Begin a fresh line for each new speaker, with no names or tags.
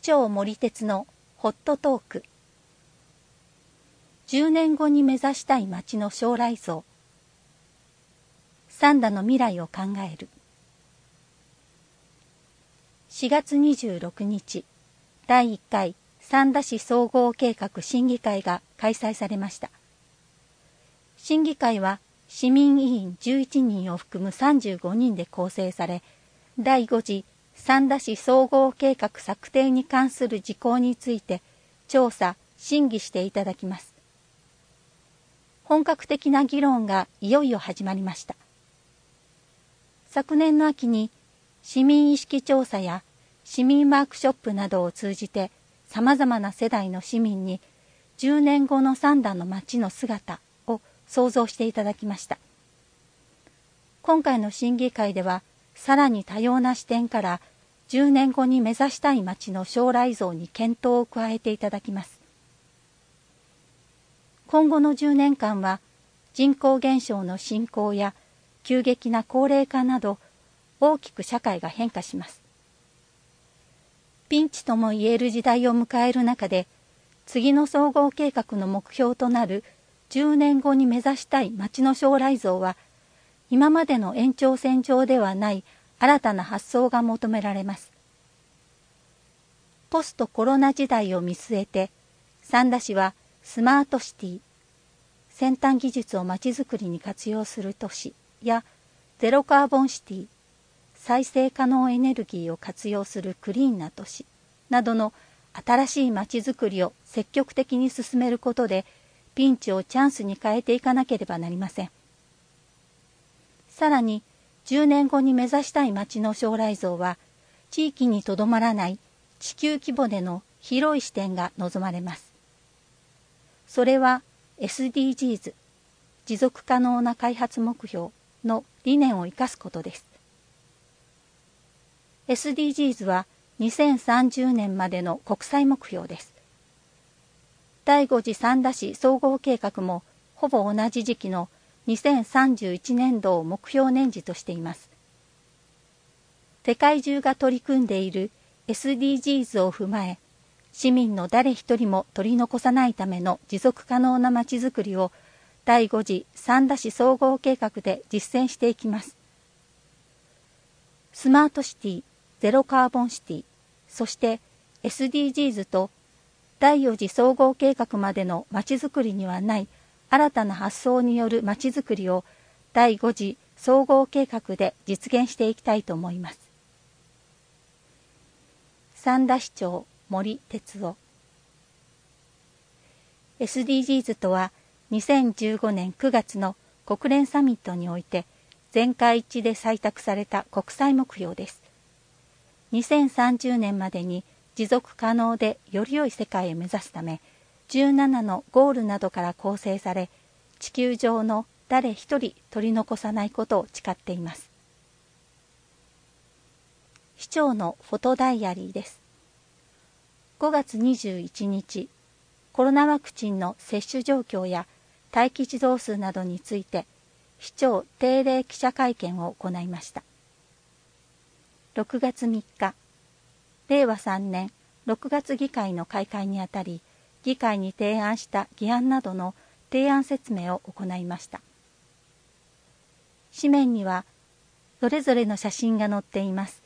長森哲のホットトーク。10年後に目指したい街の将来像。三田の未来を考える。4月26日、第1回三田市総合計画審議会が開催されました。審議会は市民委員11人を含む35人で構成され、第5次三田市総合計画策定に関する事項について調査・審議していただきます。本格的な議論がいよいよ始まりました。昨年の秋に市民意識調査や市民ワークショップなどを通じて様々な世代の市民に10年後の三田の街の姿を想像していただきました。今回の審議会ではさらに多様な視点から10年後に目指したい街の将来像に検討を加えていただきます。今後の10年間は人口減少の進行や急激な高齢化など大きく社会が変化します。ピンチともいえる時代を迎える中で、次の総合計画の目標となる10年後に目指したい街の将来像は、今までの延長線上ではない新たな発想が求められます。ポストコロナ時代を見据えて、三田市はスマートシティ、先端技術をまちづくりに活用する都市やゼロカーボンシティ、再生可能エネルギーを活用するクリーンな都市などの新しいまちづくりを積極的に進めることで、ピンチをチャンスに変えていかなければなりません。さらに10年後に目指したい街の将来像は、地域にとどまらない地球規模での広い視点が望まれます。それは SDGs、持続可能な開発目標の理念を生かすことです。SDGs は2030年までの国際目標です。第5次三田市総合計画もほぼ同じ時期の2031年度を目標年次としています。世界中が取り組んでいる SDGs を踏まえ、市民の誰一人も取り残さないための持続可能なまちづくりを第5次三田市総合計画で実践していきます。スマートシティ、ゼロカーボンシティ、そして SDGs と第4次総合計画までのまちづくりにはない新たな発想によるまちづくりを第5次総合計画で実現していきたいと思います。三田市長森哲夫。 SDGs とは2015年9月の国連サミットにおいて全会一致で採択された国際目標です。2030年までに持続可能でより良い世界を目指すため、17のゴールなどから構成され、地球上の誰一人取り残さないことを誓っています。市長のフォトダイアリーです。5月21日、コロナワクチンの接種状況や待機児童数などについて、市長定例記者会見を行いました。6月3日、令和3年6月議会の開会にあたり、議会に提案した議案などの提案説明を行いました。紙面にはそれぞれの写真が載っています。